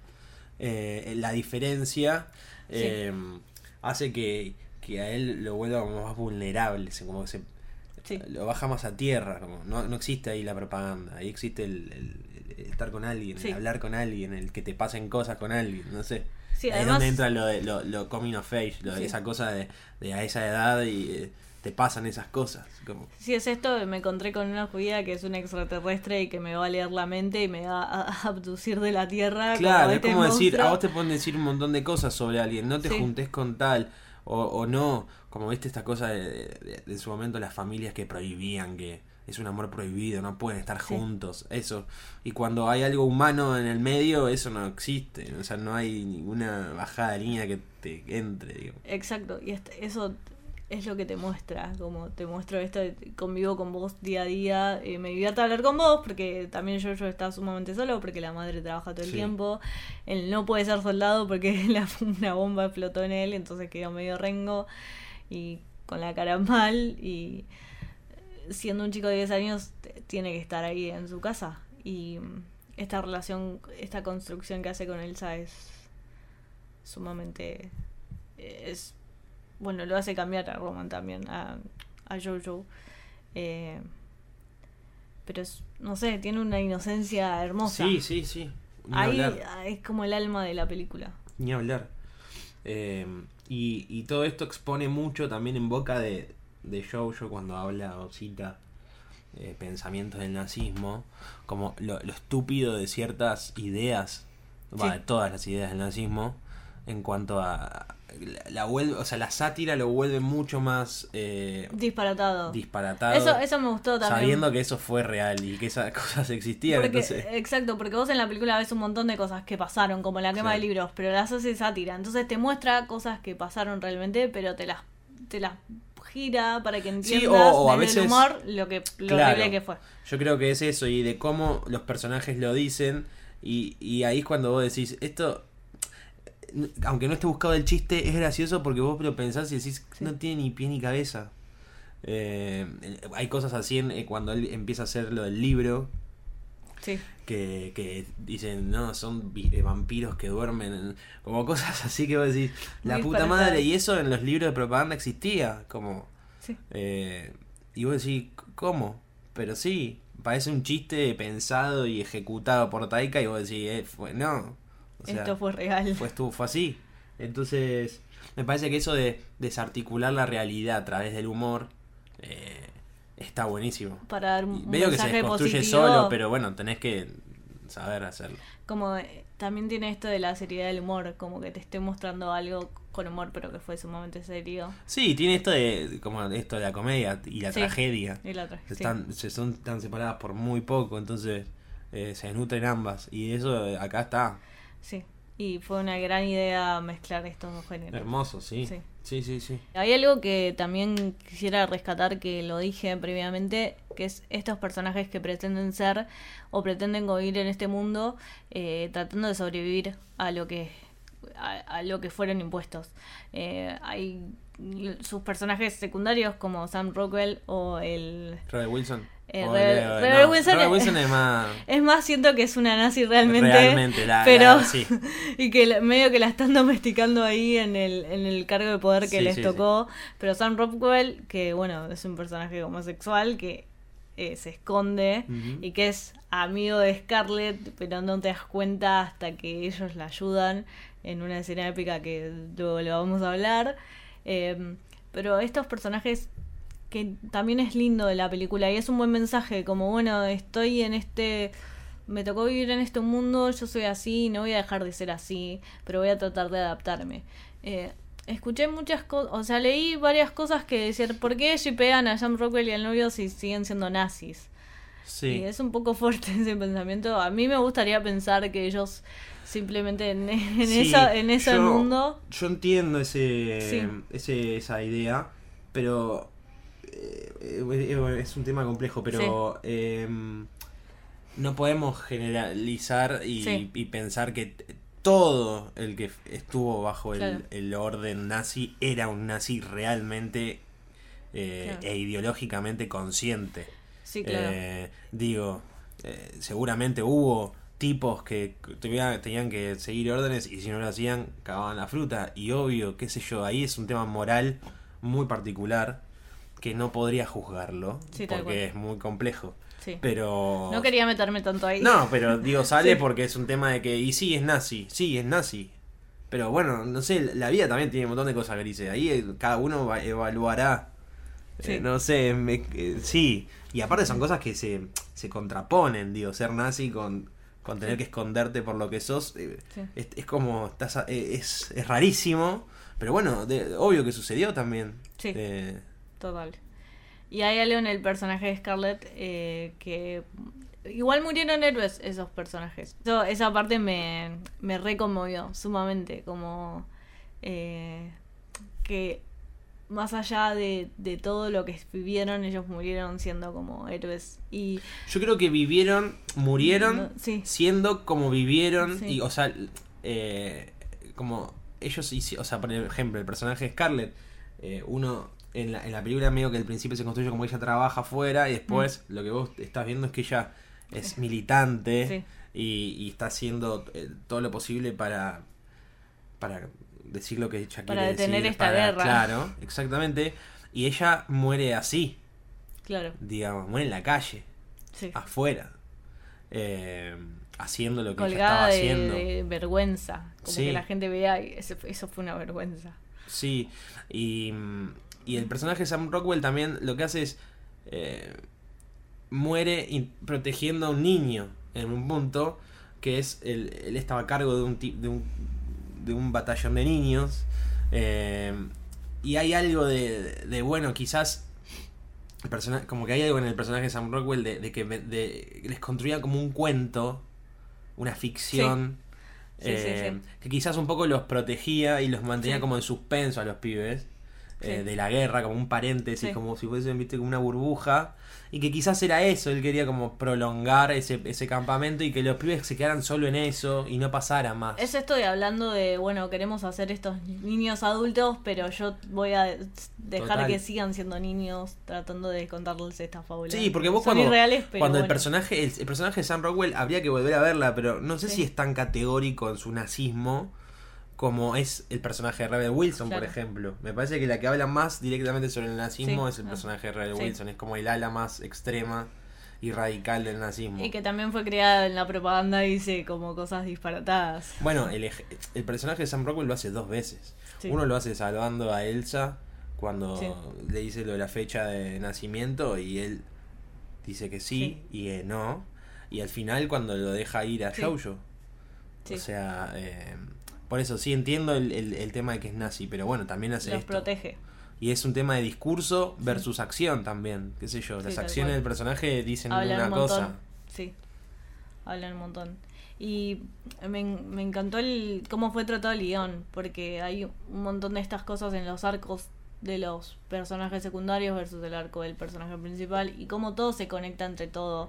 Eh, la diferencia eh, hace que, que a él lo vuelva como más vulnerable, se- como que se Sí. lo baja más a tierra, como no, no existe ahí la propaganda, ahí existe el, el- el estar con alguien, Sí. el hablar con alguien, el que te pasen cosas con alguien, no sé. Sí, Ahí es además- donde entra lo de lo, lo coming of age, lo de Sí. esa cosa de, de a esa edad y eh, te pasan esas cosas. Como, Si es esto, me encontré con una judía que es un extraterrestre y que me va a leer la mente y me va a abducir de la Tierra. claro, es este como decir, monstruo. a vos te pueden decir un montón de cosas sobre alguien, no te Sí. juntes con tal, o, o no, como viste esta cosa de, de, de- de en su momento las familias que prohibían, que es un amor prohibido, no pueden estar Sí. juntos, eso. Y cuando hay algo humano en el medio, eso no existe, o sea, no hay ninguna bajada de línea que te entre, digo. Exacto, y este- eso es lo que te muestra, como te muestro esto, de- convivo con vos día a día, eh, me divierte hablar con vos porque también yo, yo estaba sumamente solo porque la madre trabaja todo el Sí. tiempo, él no puede ser soldado porque la, una bomba explotó en él, entonces quedó medio rengo y con la cara mal, y siendo un chico de diez años t- tiene que estar ahí en su casa, y mm, esta relación, esta construcción que hace con Elsa es sumamente es bueno, lo hace cambiar a Roman también, a, a Jojo, eh, pero es, no sé, tiene una inocencia hermosa. Sí, sí, sí. Ni Ahí hablar. es como el alma de la película. Ni hablar. Eh, y, y todo esto expone mucho también en boca de, de Jojo cuando habla o cita eh, pensamientos del nazismo, como lo, lo estúpido de ciertas ideas, Sí. va, de todas las ideas del nazismo, en cuanto a la, la vuelve, o sea, la sátira lo vuelve mucho más eh, Disparatado. disparatado, Eso, eso me gustó también. sabiendo que eso fue real y que esas cosas existían. Porque, Entonces, exacto, porque vos en la película ves un montón de cosas que pasaron, como la quema Sí. de libros, pero las hace sátira. Entonces te muestra cosas que pasaron realmente, pero te las, te las gira para que entiendas Sí, o- o a desde el veces- humor lo que lo Claro. horrible que fue. yo creo que es eso, y de cómo los personajes lo dicen, y, y ahí es cuando vos decís, esto, aunque no esté buscado el chiste, es gracioso porque vos lo pensás y decís, Sí. no tiene ni pie ni cabeza. Eh, hay cosas así en, eh, cuando él empieza a hacer lo del libro, Sí. que, que dicen, no, son vi- eh, vampiros que duermen, en- como cosas así que vos decís, la Muy puta disparatadas. madre, y eso en los libros de propaganda existía, como... Sí. Eh, y vos decís, ¿cómo? Pero sí, parece un chiste pensado y ejecutado por Taika y vos decís, eh, fue, no. O sea, Esto fue real. fue, estuvo, fue así. Entonces, me parece que eso de desarticular la realidad a través del humor eh, está buenísimo. Para dar Y un veo que se mensaje construye positivo. solo, pero bueno, tenés que saber hacerlo. Como eh, también tiene esto de la seriedad del humor, como que te esté mostrando algo con humor, pero que fue sumamente serio. Sí, tiene esto de como esto de la comedia y la Sí. tragedia. Y la otra, Se sí. están, se son tan separadas por muy poco, entonces eh, se nutren ambas. Y eso eh, acá está. Sí. Y fue una gran idea mezclar estos dos géneros. Hermoso, sí. Sí. Sí, sí, sí. Hay algo que también quisiera rescatar, que lo dije previamente, que es estos personajes que pretenden ser o pretenden vivir en este mundo, eh, tratando de sobrevivir a lo que a, a lo que fueron impuestos. Eh, hay sus personajes secundarios como Sam Rockwell o el Rebel Wilson. Eh, O Rebel, Leo, Rebel no, Wilson, Rebel es, Wilson es más... es más, siento que es una nazi realmente. Realmente, la, pero la- sí. y que la- medio que la están domesticando ahí en el, en el cargo de poder que Sí, les sí, tocó. Pero Sam Rockwell, que bueno, es un personaje homosexual que eh, se esconde Ujú. y que es amigo de Scarlett, pero no te das cuenta hasta que ellos la ayudan en una escena épica que luego lo vamos a hablar. Eh, pero estos personajes, que también es lindo de la película y es un buen mensaje, como bueno, estoy en este, me tocó vivir en este mundo, yo soy así, no voy a dejar de ser así, pero voy a tratar de adaptarme. Eh, escuché muchas cosas, o sea, leí varias cosas que decían, ¿por qué shippean a Sam Rockwell y al novio si siguen siendo nazis? Sí. Y es un poco fuerte ese pensamiento. A mí me gustaría pensar que ellos simplemente en, en Sí, esa, en ese yo- mundo... Yo entiendo ese, Sí. ese esa idea, pero eh, eh, es un tema complejo, pero eh, no podemos generalizar y, Sí. y pensar que t- todo el que estuvo bajo el, Claro. el orden nazi era un nazi realmente eh, Claro. e ideológicamente consciente. Sí, claro. Eh, digo, eh, seguramente hubo tipos que tuviera- tenían que seguir órdenes y si no lo hacían, cagaban la fruta. Y obvio, qué sé yo, ahí es un tema moral muy particular que no podría juzgarlo Sí, tal porque cual. es muy complejo. Sí. Pero... No quería meterme tanto ahí. No, pero digo, sale Sí. porque es un tema de que, y sí, es nazi, sí, es nazi. Pero bueno, no sé, la vida también tiene un montón de cosas grises. Ahí eh, cada uno va- evaluará. Sí. Eh, no sé, me- eh, sí. Y aparte son cosas que se, se contraponen, digo, ser nazi con, con tener que esconderte por lo que sos. eh, Sí. es, es como, estás, a- eh, es, es rarísimo. Pero bueno, de- obvio que sucedió también. Sí. Eh, Total. Y hay algo en el personaje de Scarlett eh, que... Igual murieron héroes esos personajes. Eso- esa parte me, me reconmovió sumamente. Como eh, que más allá de, de todo lo que vivieron, ellos murieron siendo como héroes. Y Yo creo que vivieron, murieron No, sí. siendo como vivieron Sí. y, o sea, eh, como ellos hicieron, o sea, por ejemplo, el personaje de Scarlett, eh, uno en la, en la película medio que al principio se construye como ella trabaja afuera y después lo que vos estás viendo es que ella es militante Sí. y, y está haciendo eh, todo lo posible para para decir lo que ella Para quiere detener decir, esta para- guerra. Claro, exactamente. Y ella muere así, claro, digamos, muere en la calle, sí. afuera, eh, haciendo lo que ella Colgada estaba de, haciendo. de vergüenza. Como Sí. que la gente vea y ese- eso fue una vergüenza. Sí, y, y el personaje de Sam Rockwell también lo que hace es eh, muere in- protegiendo a un niño en un punto que es él, él estaba a cargo de un, ti- de un de un batallón de niños eh, y hay algo de, de bueno, quizás el persona- como que hay algo en el personaje de Sam Rockwell de, de que me- de- les construía como un cuento, una ficción. Sí, sí, eh, sí. que quizás un poco los protegía y los mantenía Sí. como en suspenso a los pibes eh, Sí. de la guerra, como un paréntesis, Sí. como si fuese, viste, como una burbuja, y que quizás era eso, él quería como prolongar ese, ese campamento y que los pibes se quedaran solo en eso y no pasara más. Es esto de hablando de, bueno, queremos hacer estos niños adultos, pero yo voy a dejar Total. que sigan siendo niños tratando de contarles estas fábulas. Sí, porque vos Son cuando, irreales, pero cuando el bueno. personaje el, el personaje de Sam Rockwell habría que volver a verla, pero no sé Sí. si es tan categórico en su nazismo como es el personaje de Rebel Wilson, por Claro. ejemplo. Me parece que la que habla más directamente sobre el nazismo Sí. es el Ah. personaje de Rebel Sí. Wilson, es como el ala más extrema y radical del nazismo. Y que también fue creada en la propaganda y dice como cosas disparatadas. Bueno, el, ej- el personaje de Sam Rockwell lo hace dos veces. Sí. Uno lo hace salvando a Elsa cuando Sí. le dice lo de la fecha de nacimiento y él dice que sí, y que no. Y al final cuando lo deja ir a Sí. Jojo. Sí. O sea, eh, por eso sí entiendo el, el, el tema de que es nazi, pero bueno, también hace Los esto. protege. Y es un tema de discurso versus acción también, qué sé yo. Sí, Las tal acciones cual. del personaje dicen Hablan una un montón. cosa. Sí, hablan un montón. Y me, en- me encantó el cómo fue tratado el guión, porque hay un montón de estas cosas en los arcos de los personajes secundarios versus el arco del personaje principal y cómo todo se conecta entre todo.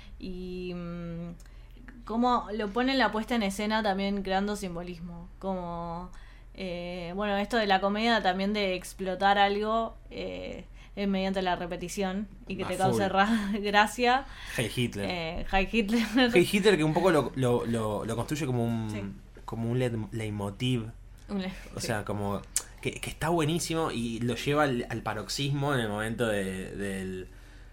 Y mm, cómo lo pone en la puesta en escena también creando simbolismo. Como, eh, bueno, esto de la comedia también de explotar algo. Eh, es mediante la repetición y que A te cause full. ra- gracia. Hey Hitler. Eh, Heil Hitler. Hey Hitler que un poco lo, lo, lo, lo construye como un, Sí. como un leid- leitmotiv. Un- O sí. sea, como que, que está buenísimo y lo lleva al, al paroxismo en el momento de, del,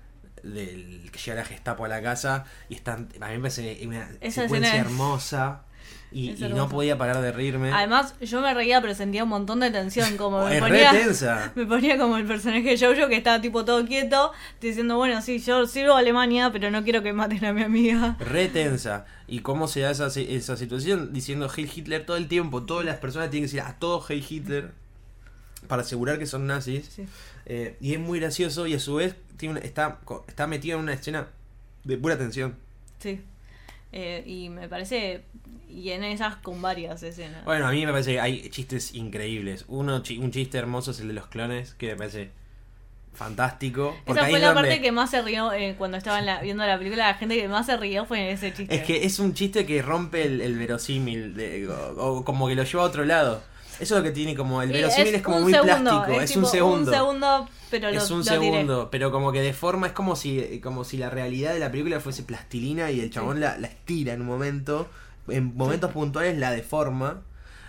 del que llega la Gestapo a la casa y están, a mí me parece una Esa secuencia escena es- hermosa y, es y no hermosa. podía parar de reírme. Además, yo me reía, pero sentía un montón de tensión. Como me es ponía, re tensa. me ponía como el personaje de Jojo que estaba tipo todo quieto, diciendo, bueno, sí, yo sirvo a Alemania, pero no quiero que maten a mi amiga. Re tensa. Y cómo se da esa, esa situación diciendo Heil Hitler todo el tiempo. Todas las personas tienen que decir a todos Heil Hitler para asegurar que son nazis. Sí. Eh, y es muy gracioso y a su vez tiene una- está, está metido en una escena de pura tensión. Sí. Eh, y me parece, y en esas con varias escenas. Bueno, a mí me parece que hay chistes increíbles. Uno, chi- un chiste hermoso es el de los clones, que me parece fantástico. Porque Esa ahí fue es la donde- parte que más se rió eh, cuando estaba en la- viendo la película. La gente que más se rió fue en ese chiste. Es que es un chiste que rompe el, el verosímil, de- o, o como que lo lleva a otro lado. Eso es lo que tiene como, el Y verosímil es, como un muy segundo, plástico, es, tipo un segundo. Un segundo, pero lo, Es un lo tiré. segundo, pero como que de forma es como si como si la realidad de la película fuese plastilina y el chabón Sí. la, la estira en un momento, en momentos puntuales la deforma.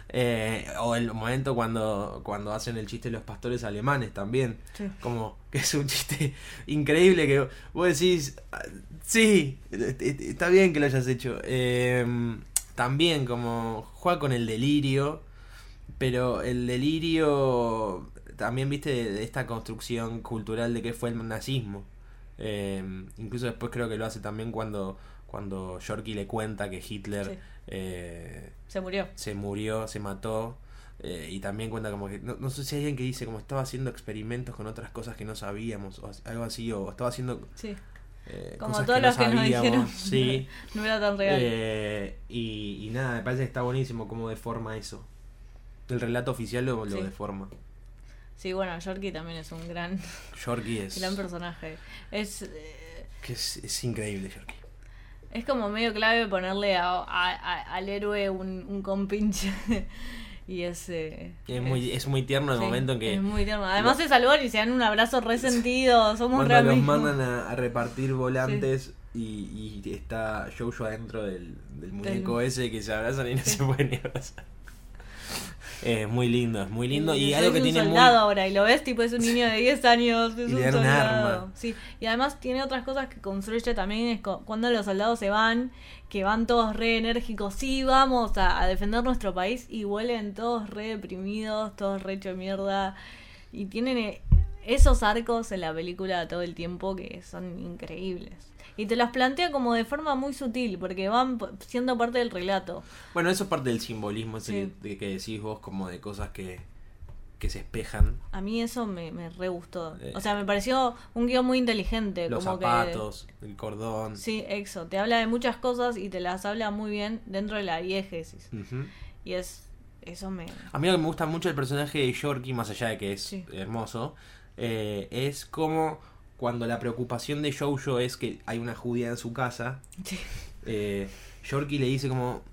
Eh, o el momento cuando, cuando hacen el chiste de los pastores alemanes también. Sí. Como que es un chiste increíble que vos decís, "Ah, sí, est- est- está bien que lo hayas hecho". Eh, también como juega con el delirio, pero el delirio también, viste, de, de esta construcción cultural de que fue el nazismo. Eh, incluso después creo que lo hace también cuando, cuando Yorkie le cuenta que Hitler... Sí. eh, Se murió. se murió, se mató, eh, y también cuenta como que, no, no sé si hay alguien que dice como estaba haciendo experimentos con otras cosas que no sabíamos, o algo así, o estaba haciendo Sí. eh, Como cosas todos que no los que nos sabíamos, dijeron. sí. No era tan real. Eh, y, y nada, me parece que está buenísimo cómo deforma eso. El relato oficial lo, lo Sí. deforma. Sí, bueno, Yorkie también es un gran, Yorkie es, gran personaje. Es... eh, que es, es increíble, Yorkie. Es como medio clave ponerle a, a- a- al héroe un, un compinche. Y es... eh, Es muy, es muy tierno el sí, momento en que es muy tierno. Además se saludan y se dan un abrazo resentido. Somos cuando re los amigos. mandan a, a repartir volantes y, y está Jojo adentro del, del muñeco Del- ese que se abrazan y no Sí. se pueden ni abrazar. Es muy lindo, es muy lindo. Y, Y algo es que un tiene muy... soldado ahora, y lo ves, tipo, es un niño de diez años, es Y le un dan un soldado. arma. Sí, y además tiene otras cosas que construye también, es cu- cuando los soldados se van, que van todos re enérgicos, sí, vamos a, a defender nuestro país, y vuelven todos re deprimidos, todos re hecho mierda, y tienen eh, esos arcos en la película todo el tiempo que son increíbles. Y te los plantea como de forma muy sutil, porque van p- siendo parte del relato. Bueno, eso es parte del simbolismo ese Sí. que, de que decís vos, como de cosas que, que se espejan. A mí eso me, me re gustó. Eh, O sea, me pareció un guión muy inteligente. Los como zapatos, el cordón. Que, sí, eso. Te habla de muchas cosas y te las habla muy bien dentro de la diégesis. Ujú. Y es... Eso me... A mí lo que me gusta mucho el personaje de Yorkie, más allá de que es Sí. hermoso, eh, es como cuando la preocupación de Jojo es que hay una judía en su casa, Sí. eh, Yorkie le dice como...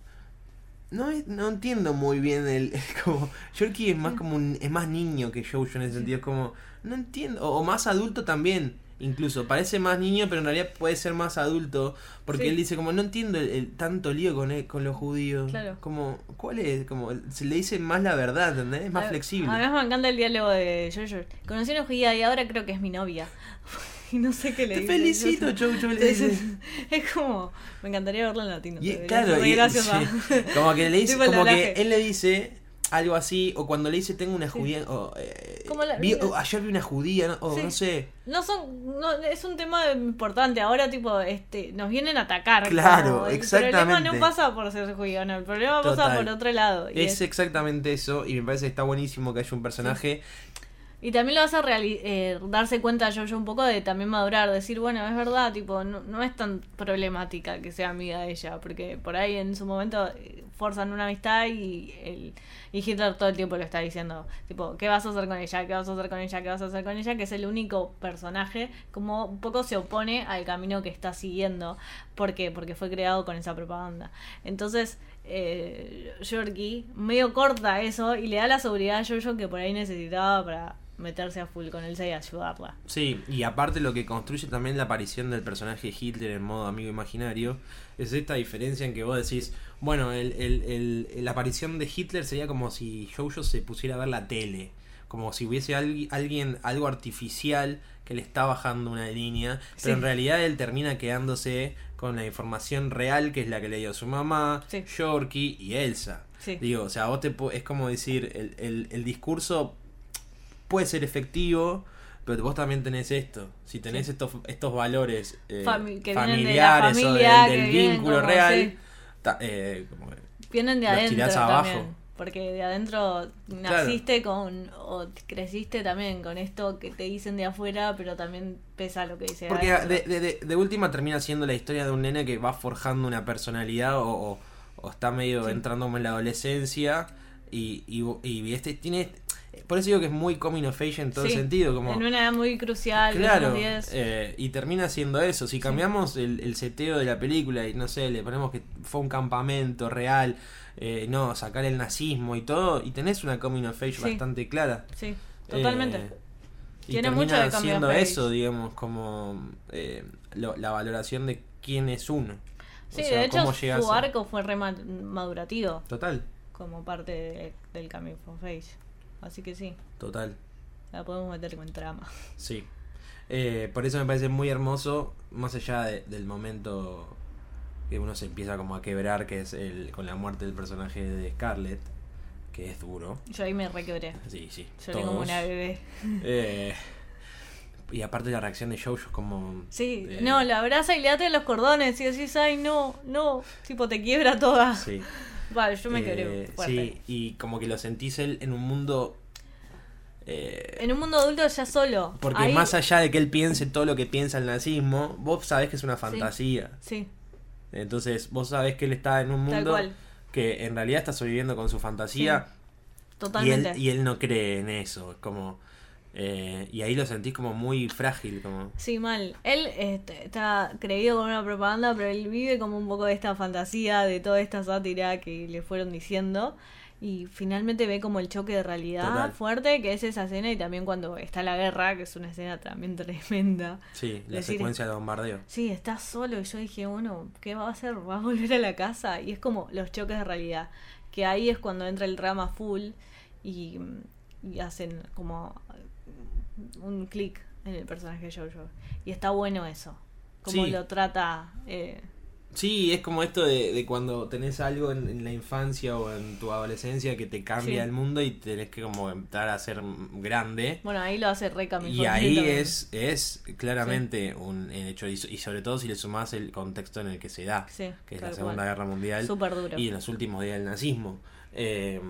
No, es- no entiendo muy bien el... como Yorkie es más como un, es más niño que Jojo en ese sentido, es como... No entiendo, o, o más adulto también, incluso. Parece más niño, pero en realidad puede ser más adulto, porque Sí. él dice como, no entiendo el, el tanto lío con, el- con los judíos. Claro. Como, ¿cuál es? Como, se le dice más la verdad, ¿entendés? Es más A- flexible. Además me encanta el diálogo de Jojo. Conocí a una judía y ahora creo que es mi novia. Y no sé qué le Te dice. felicito, Jojo, le dice. Es como... Me encantaría verlo en latino. Y, debería claro, ser re y- graciosa. sí. Como que le dice, Tipo el como que doblaje. él le dice algo así, o cuando le dice tengo una judía, o, eh, Como la- vi- o ayer vi una judía, ¿no? o Sí. no sé. No son, no, es un tema importante. Ahora, tipo, este, nos vienen a atacar. Claro, como, el exactamente. problema no pasa por ser judío, no, el problema pasa Total. por otro lado. Y, Es es- exactamente eso, y me parece que está buenísimo que haya un personaje. y también lo hace reali- eh, darse cuenta yo, yo un poco de también madurar, decir, bueno, es verdad, tipo, no, no es tan problemática que sea amiga de ella, porque por ahí en su momento eh, forzan una amistad y el y Hitler todo el tiempo lo está diciendo, tipo, ¿qué vas a hacer con ella? ¿Qué vas a hacer con ella? ¿Qué vas a hacer con ella? Que es el único personaje como un poco se opone al camino que está siguiendo. ¿Por qué? Porque fue creado con esa propaganda. Entonces, eh, Yorkie medio corta eso y le da la seguridad a Jojo que por ahí necesitaba para meterse a full con Elsa y ayudarla. Sí, y aparte lo que construye también la aparición del personaje Hitler en modo amigo imaginario es esta diferencia en que vos decís, bueno, el, el, el, la aparición de Hitler sería como si Jojo se pusiera a ver la tele, como si hubiese alguien, alguien algo artificial que le está bajando una línea, pero Sí. en realidad él termina quedándose con la información real, que es la que le dio su mamá, Sí. Yorkie y Elsa. Sí. Digo, o sea, vos te po- es como decir, el, el, el discurso puede ser efectivo, pero vos también tenés esto. Si tenés Sí. estos estos valores eh, Fami- que vienen de la familiares familia, o del, del que vienen vínculo como, real, sí. ta- eh, como- Vienen de los adentro tirás también. abajo. Porque de adentro naciste con, o creciste también con esto que te dicen de afuera, pero también pesa lo que dice de porque adentro. de, de, de, de última termina siendo la historia de un nene que va forjando una personalidad o, o, o está medio Sí. entrando en la adolescencia y, y, y este tiene... Por eso digo que es muy coming of age en todo Sí, sentido. Como, en una edad muy crucial, de claro, unos diez. eh, y termina siendo eso. Si cambiamos el, el seteo de la película y no sé, le ponemos que fue un campamento real, eh, no, sacar el nazismo y todo, y tenés una coming of age Sí. bastante clara. Sí, totalmente. Eh, y Tiene termina mucho de coming siendo of age. eso, digamos, como eh, lo- la valoración de quién es uno. Sí, O sea, de hecho cómo llegas su a- arco fue re ma- madurativo Total, como parte de- del Coming of Age. Así que sí, total. la podemos meter como en trama. Sí. Eh, por eso me parece muy hermoso, más allá de- del momento que uno se empieza como a quebrar, que es el con la muerte del personaje de Scarlett, que es duro. Yo ahí me requebré. Sí, sí. Lloré como todos. una bebé. Eh, y aparte la reacción de Jojo es como... Sí, eh, no, la abraza y le ate los cordones y decís, ay, no, no. Tipo, te quiebra toda. Sí. Vale, yo me quebré Eh, fuerte. sí, y como que lo sentís él en un mundo... eh, En un mundo adulto ya solo. porque Ahí- más allá de que él piense todo lo que piensa el nazismo, vos sabés que es una fantasía. Sí, Entonces vos sabés que él está en un tal mundo cual. que en realidad está sobreviviendo con su fantasía y, Totalmente. él, y él no cree en eso. Es como... eh, y ahí lo sentís como muy frágil, como... Sí, mal. Él este, está creído con una propaganda, pero él vive como un poco de esta fantasía, de toda esta sátira que le fueron diciendo. Y finalmente ve como el choque de realidad Total. fuerte, que es esa escena, y también cuando está la guerra, que es una escena también tremenda. Sí, la Decir- secuencia de bombardeo. Sí, está solo. Y yo dije, bueno, ¿qué va a hacer? ¿Va a volver a la casa? Y es como los choques de realidad. Que ahí es cuando entra el drama full y, y hacen como un clic en el personaje de Jojo. Y está bueno eso. Como Sí. lo trata. Eh, Sí, es como esto de, de cuando tenés algo en, en la infancia o en tu adolescencia que te cambia Sí. el mundo y tenés que como entrar a ser grande. bueno, ahí lo hace re Camille Y ahí también. es, es claramente un hecho, y, y sobre todo si le sumás el contexto en el que se da, Sí, que es tal la Segunda cual. Guerra Mundial Súper duro. y en los últimos días del nazismo. Eh,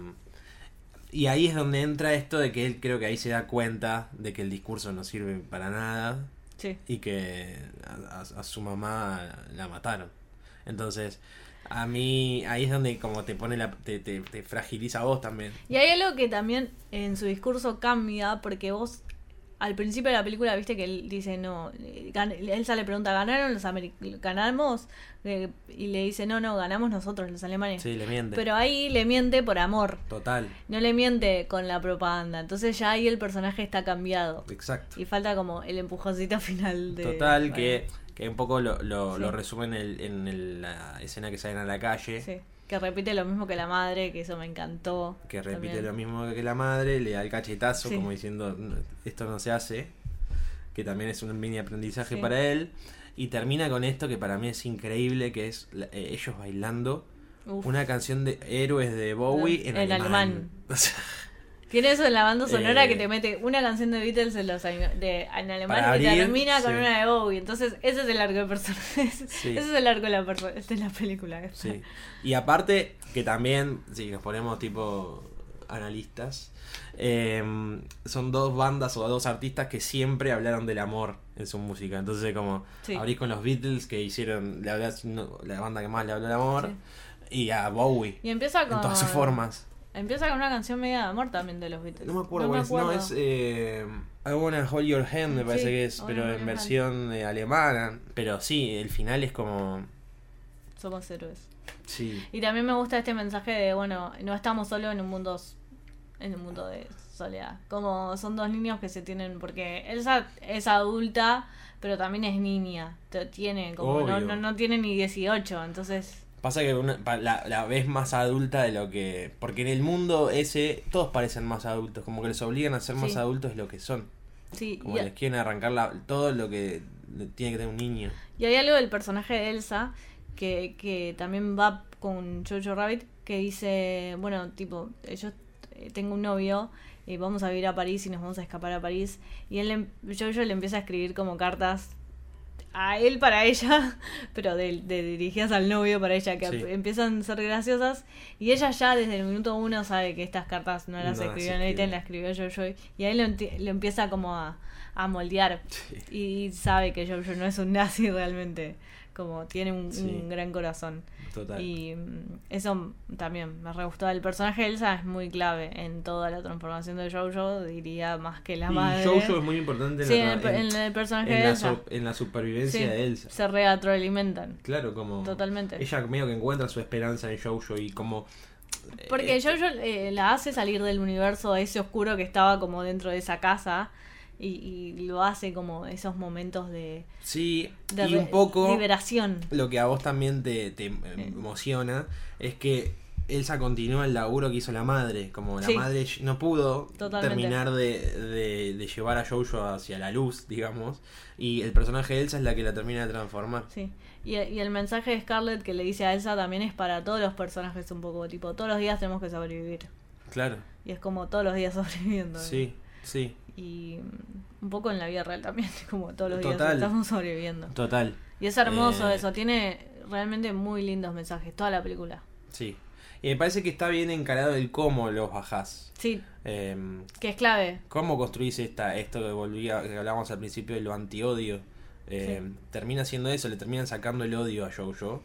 y ahí es donde entra esto de que él creo que ahí se da cuenta de que el discurso no sirve para nada Sí. y que a, a- a su mamá la mataron. Entonces, a mí ahí es donde como te pone la, te, te, te fragiliza a vos también. Y hay algo que también en su discurso cambia, porque vos al principio de la película viste que él dice, no, eh, gan- Elsa le pregunta, ¿ganaron los americanos? ¿Ganamos? Eh, y le dice, no, no, ganamos nosotros, los alemanes. Sí, le miente. Pero ahí le miente por amor, Total, no le miente con la propaganda. Entonces ya ahí el personaje está cambiado. exacto. Y falta como el empujoncito final de... Total, bueno, que, que un poco lo, lo, Sí. lo resume en, el, en el- la escena que salen a la calle, sí, que repite lo mismo que la madre, que eso me encantó. que repite también. lo mismo que la madre, le da el cachetazo Sí. como diciendo, "No, esto no se hace", que también es un mini aprendizaje Sí. para él, y termina con esto que para mí es increíble, que es la- eh, ellos bailando Uf. una canción de Héroes de Bowie en, En alemán. alemán. O sea, Tiene eso en la banda sonora Eh, que te mete una canción de Beatles en, los, años- de, en alemán Para y abrir, termina con sí. una de Bowie. Entonces, ese es el arco de personajes. Sí. Ese es el arco de la, perso- de la película. sí. Y aparte, que también, si nos ponemos tipo analistas, eh, son dos bandas o dos artistas que siempre hablaron del amor en su música. Entonces, como Sí. abrís con los Beatles, que hicieron le hablas- no, la banda que más le habló del amor, y a Bowie, Y empieza con... en todas sus formas. Empieza con una canción media de amor también de los Beatles. No me acuerdo cuál es, no, es eh, I Wanna Hold Your Hand, me parece Sí, que es, I Wanna pero Hold en Your versión eh, alemana. Pero sí, el final es como... Somos héroes. Sí, Y también me gusta este mensaje de, bueno, no estamos solo en un mundo... En un mundo de Soledad. Como son dos niños que se tienen, porque Elsa es adulta, pero también es niña. T- Tiene como no, Obvio. no, no tiene ni dieciocho, entonces Pasa que una- pa- la, la ves más adulta de lo que... Porque en el mundo ese todos parecen más adultos, como que les obligan a ser más Sí. adultos de lo que son. sí. Como Y, les quieren arrancar la- todo lo que le- tiene que tener un niño. y hay algo del personaje de Elsa que, que también va con Jojo Rabbit, que dice, bueno, tipo, yo eh, tengo un novio y vamos a vivir a París y nos vamos a escapar a París. Y él, le em- Jojo le empieza a escribir como cartas a él para ella, pero de, de dirigidas al novio para ella, que Sí. empiezan a ser graciosas. Y ella ya desde el minuto uno sabe que estas cartas no las No las escribió escribe. Nathan, las escribió Jojo. Y ahí lo, enti- lo empieza como a, a moldear. Sí. Y sabe que Jojo no es un nazi realmente, como tiene un, Sí. un gran corazón. Total. Y mm, eso también me re gustó. El personaje de Elsa es muy clave en toda la transformación de Jojo, diría más que la y madre. Jojo es muy importante en, Sí, la, en el, en el personaje en de la Elsa. su- en la supervivencia Sí, de Elsa. se reatroalimentan. Claro, como... Totalmente. Ella medio que encuentra su esperanza en Jojo y como... Porque eh, Jojo eh, la hace salir del universo ese oscuro que estaba como dentro de esa casa. Y, y lo hace como esos momentos de, Sí, de y re- un poco... liberación. Lo que a vos también te, te emociona es que Elsa continúa el laburo que hizo la madre. Como la Sí. madre no pudo Totalmente. terminar de, de, de llevar a Jojo hacia la luz, digamos. Y el personaje de Elsa es la que la termina de transformar. Sí. Y, y el mensaje de Scarlett que le dice a Elsa también es para todos los personajes un poco, tipo, todos los días tenemos que sobrevivir. Claro, Y es como todos los días sobreviviendo. sí, sí, Y mm, un poco en la vida real también, como todos los días Total. estamos sobreviviendo. total. Y es hermoso Eh, eso, tiene realmente muy lindos mensajes, toda la película. Sí. Y me parece que está bien encarado el cómo los bajás. Sí, Eh, que es clave. ¿Cómo construís esta, esto que volvía, que hablábamos al principio de lo anti-odio? Eh, Sí. Termina siendo eso, le terminan sacando el odio a Jojo.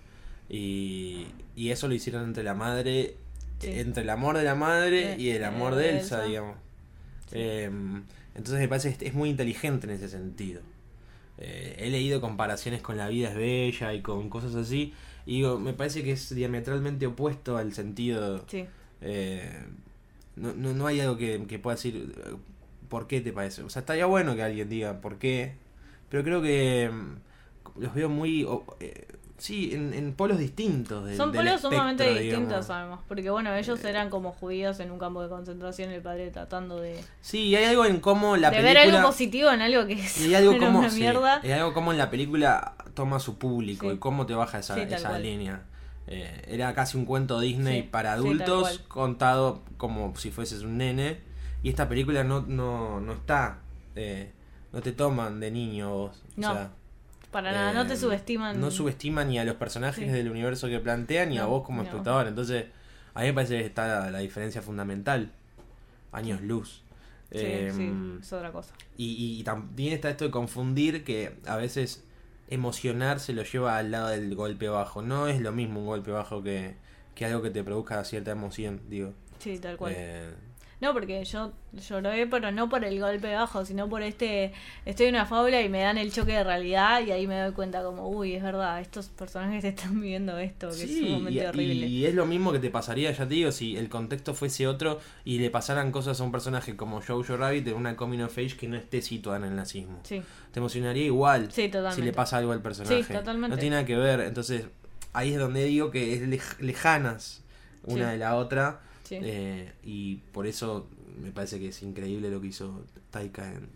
Y, y eso lo hicieron entre la madre, Sí. entre el amor de la madre Eh, y el amor eh, de de Elsa, Elsa. digamos. Sí. Eh, entonces me parece que es muy inteligente en ese sentido. Eh, he leído comparaciones con La vida es bella y con cosas así. Y digo, me parece que es diametralmente opuesto al sentido. Sí, Eh, no, no, no hay algo que, que pueda decir eh, por qué te parece. O sea, estaría bueno que alguien diga por qué. Pero creo que mm, los veo muy... o- eh, sí, en, en polos distintos. Del, son del polos sumamente espectro, distintos, digamos. además. Porque bueno, ellos eran como judíos en un campo de concentración, el padre tratando de, Sí, y hay algo en cómo la de película... ver algo positivo en algo que es Y hay algo era como, una sí, mierda. hay algo como en la película toma su público Sí. y cómo te baja esa, Sí, tal esa cual. línea. Eh, era casi un cuento Disney Sí, para sí, tal adultos cual. contado como si fueses un nene. Y esta película no, no, no está, eh, no te toman de niño vos. No, o sea, Para nada, no te eh, subestiman. No subestiman ni a los personajes Sí. del universo que plantean ni a No, vos como no. espectador. Entonces, a mí me parece que está la, la diferencia fundamental. Años luz. Sí, Eh, sí, es otra cosa. y, y, y también está esto de confundir que a veces emocionar se lo lleva al lado del golpe bajo. No es lo mismo un golpe bajo que, que algo que te produzca cierta emoción, digo. Sí, tal cual. Eh, No, porque yo lloré, pero no por el golpe bajo, sino por este, estoy en una fábula y me dan el choque de realidad y ahí me doy cuenta como, uy, es verdad, estos personajes están viviendo esto, que es sí, sumamente y, horrible. y es lo mismo que te pasaría, ya te digo, si el contexto fuese otro y le pasaran cosas a un personaje como Jojo Rabbit en una coming of age que no esté situada en el nazismo. Sí, Te emocionaría igual sí, totalmente. si le pasa algo al personaje. Sí, totalmente. No tiene nada que ver. Entonces, ahí es donde digo que es lej- lejanas una Sí. de la otra. Sí. Eh, y por eso me parece que es increíble lo que hizo Taika en,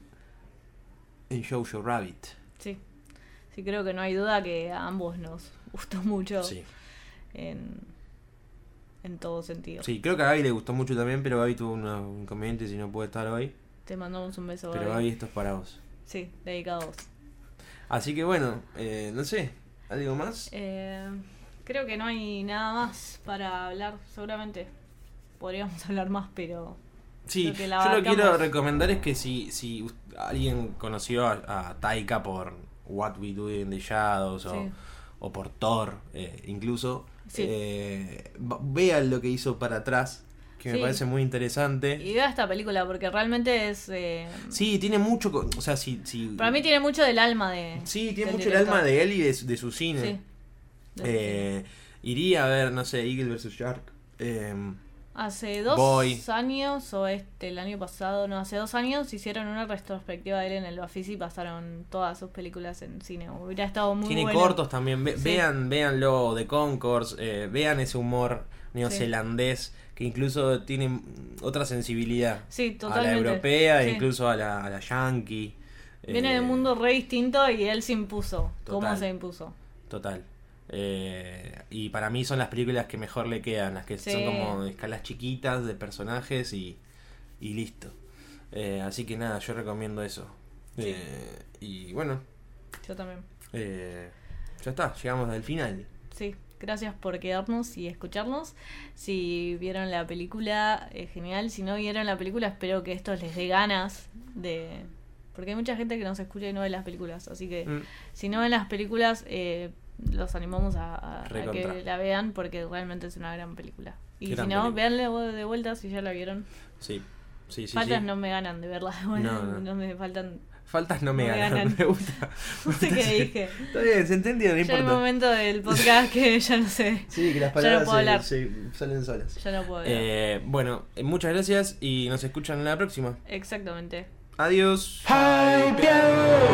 en Jojo Rabbit. Sí, sí, creo que no hay duda que a ambos nos gustó mucho Sí. en, en todo sentido. Sí, creo que a Gaby le gustó mucho también, pero Gaby tuvo unos inconvenientes y no puede estar hoy. Te mandamos un beso, Pero Gaby. Gaby, esto es para vos. Sí, dedicado a vos. Así que bueno, eh, no sé, ¿algo más? Eh, creo que no hay nada más para hablar, seguramente podríamos hablar más, pero Sí, creo que yo la lo que abarcamos. quiero recomendar es que si, si us- alguien conoció a, a Taika por What We Do in the Shadows o, Sí. o por Thor, eh, incluso, Sí. eh, va- vean lo que hizo para atrás, que me Sí. parece muy interesante. Y vea esta película porque realmente es... eh, Sí, tiene mucho, co- o sea, si, si, para mí tiene mucho del alma de... sí, tiene del mucho el director. alma de él y de, su- de su cine. Sí. de su Eh, iría a ver, no sé, Eagle versus Shark. Eh, Hace dos Boy. años, o este, el año pasado, no, hace dos años hicieron una retrospectiva de él en el Bafisi y pasaron todas sus películas en cine. Hubiera estado muy Tiene bueno. cortos también. Ve- Sí. Vean, véanlo de Concourse, eh, vean ese humor neozelandés que incluso tiene otra sensibilidad Sí, a totalmente. la europea Sí. e incluso a la, a la yankee. Viene Eh, de un mundo re distinto y él se impuso. ¿Cómo Total. se impuso? Total. Eh, y para mí son las películas que mejor le quedan, las que Sí. son como de escalas chiquitas de personajes y, y listo. Eh, así que nada, yo recomiendo eso. Sí. Eh, y bueno, Yo también. eh, ya está, llegamos al final. Sí, gracias por quedarnos y escucharnos. Si vieron la película, es genial. Si no vieron la película, espero que esto les dé ganas de... Porque hay mucha gente que nos escucha y no ve las películas. Así que Mm. si no ven las películas, eh, los animamos a, a- a Recontra. que la vean porque realmente es una gran película. Y Gran si no, película. véanla de vuelta si ya la vieron. Sí, sí, sí. Faltas sí. no me ganan de verla de vuelta. No, no. No me faltan... Faltas no me No me ganan, ganan. me gusta. No sé qué dije. Está bien, se entendió, no Ya hay importa. momento del podcast que ya no sé. Sí, que las Ya no palabras puedo hablar. se, se salen solas. Ya no puedo hablar. Eh, bueno, eh, muchas gracias y nos escuchan en la próxima. Exactamente. Adiós. Hyper.